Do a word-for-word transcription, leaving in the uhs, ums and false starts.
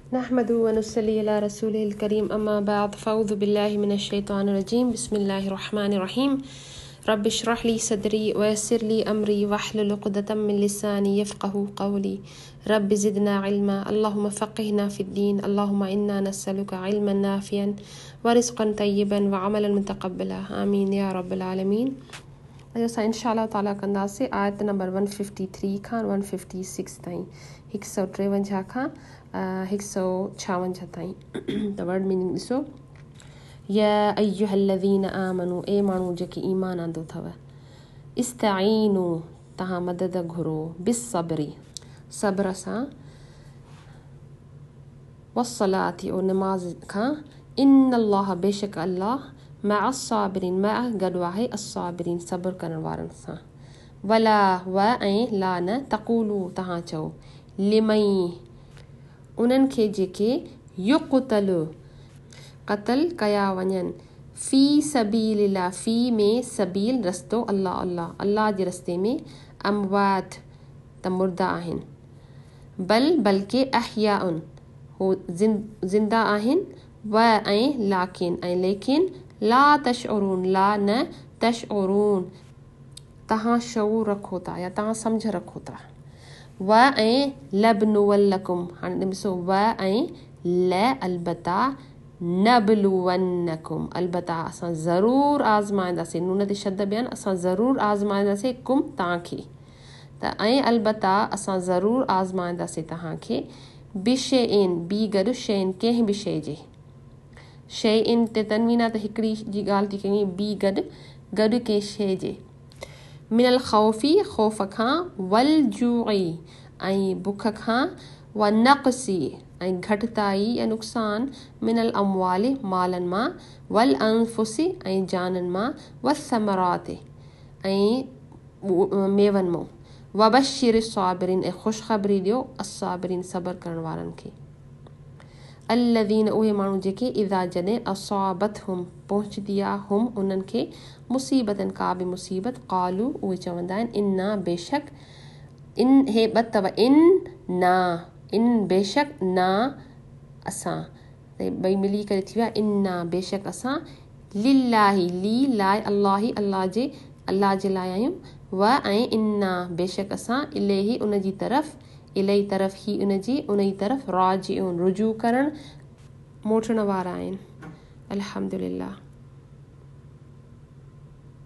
नहमदु व नुसल्ली अला रसूलिल करीम अम्मा बाद फ़अऊज़ु बिल्लाहि मिनश शैतानिर रजीम बिस्मिल्लाहिर रहमानिर रहीम रब्बि इश्रह ली सदरी व यस्सिर ली अमरी वहलुल उक़दतम मिन लिसानी यफ़क़हू क़ौली रब्बि ज़िदना इल्मा अल्लाहुम्मा फ़क़्हिना फ़िद्दीन अल्लाहुम्मा इन्ना नस्अलुका इल्मन नाफ़िअन व रिज़्क़न तय्यिबन व अमलन मुतक़ब्बला आमीन या रब्बल आलमीन। असां इंशाअल्लाह ताला कंदासीं आयत नंबर वन फिफ्टी थ्री खां वन फिफ्टी सिक्स ताईं हिकु सौ टेवंजाह खां हिकु सौ छावंजाह ताईं। त वर्ड मीनिंग ॾिसो, या अय्युहल्लज़ीन आमनू, ए माण्हू जेके ईमान आंदो अथव, इस्तईनू तव्हां मदद घुरो, बिस्सब्री सब्र सां, वस्सलाति ओ नमाज़ खां, इन्नल्लाह बेशक अल्लाह मअस्साबिरीन मअ गॾु आहे अस्साबिरीन सब्र करण वारनि सां। वला व ऐं ला न तक़ूलू तव्हां चओ, लिमई उन्हनि खे जेके युक़तल क़तल कया वञनि, फ़ी सबीलिल्लाह फ़ी में सबील रस्तो अल्लाह अल्लाह अल्लाह जे रस्ते में, अमवात त मुर्दा आहिनि, बल बल्कि अहयाउन हो ज़िंदा आहिनि, व ऐं लाकिन ऐं लेकिन ला तशउरून ला न तशउरून तव्हां शऊर रखो था या तव्हां सम्झ रखो था। व ऐं लबनुवल्लकुम, हाणे ॾिसो व ऐं ल अलबता नबलुवन्नकुम अलबता असां ज़रूरु आज़माईंदासीं, नून ते शद ॿियनि असां ज़रूरु आज़माईंदासीं कुम तव्हांखे, त ऐं अलबता असां ज़रूरु आज़माईंदासीं तव्हांखे बिशेइन बी गॾु शयुनि कंहिं बि शइ जे, शइ इन ते तनवीन आहे त हिकिड़ी जी ॻाल्हि थी कयूं, बी गॾु गॾु कंहिं शइ जे, मिनल ख़ौफ़ी ख़ौफ़ खां, वल जूई ऐं बुख खां, व नक़सी ऐं घटिताई या नुक़सान, मिनल अमवाली मालनि मां, वल अनफुसी ऐं जाननि मां, व समरात ऐं मेवनि मां, वबशिर साबिरीन ऐं ख़ुशख़बरी ॾियो अस्साबिरीन सब्र करण वारनि खे। अल्लज़ीन उहे माण्हू जेके इज़ा जॾहिं असाबतहुम पहुचंदी आहे हुम उन्हनि खे मुसीबतनि का बि मुसीबत, क़ालू उहे चवंदा आहिनि, इन्ना बेशक इन हे ॿ अथव, इन ना इन बेशक ना असां, ॿई मिली करे थी विया इन्ना बेशक असां, लिल्लाही ली लाइ अल्लाही अल्लाह जे अल्लाह जे लाइ आहियूं, व ऐं इन्ना बेशक असां इलेही उन जी तरफ़, इलेही तरफ़ ही उन जी उन जी तरफ़ राजिऊन रुजू करण मोटण वारा आहिनि। अल्हम्दुलिल्लाह।